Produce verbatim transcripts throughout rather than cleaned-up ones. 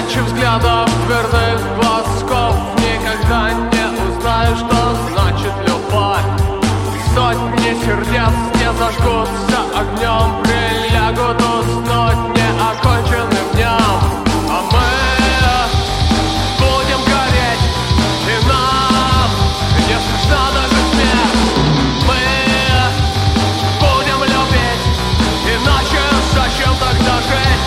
Тысячи взглядов верных глазков, никогда не узнаешь, что значит любовь. Сотни сердец не зажгутся огнем, прилягут уснуть неоконченным днем. А мы будем гореть, и нам не страшна даже смерть. Мы будем любить, иначе зачем тогда жить?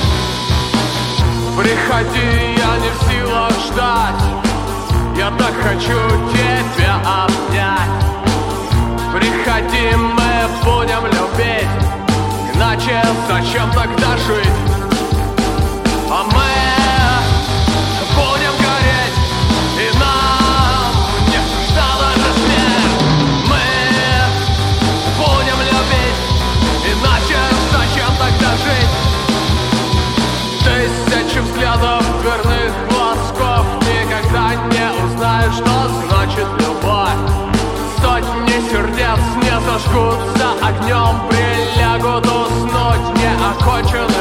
Приходи, я не в силах ждать, я так хочу тебя обнять. Приходи, мы будем любить, иначе зачем тогда жить? А мы будем гореть, и нам не страшна даже смерть. Мы будем любить, иначе зачем тогда жить? Тысячи взглядов верных глазков, никогда не узнаешь, что значит любовь. Сотни сердец не зажгутся огнем, прилягут уснуть неоконченным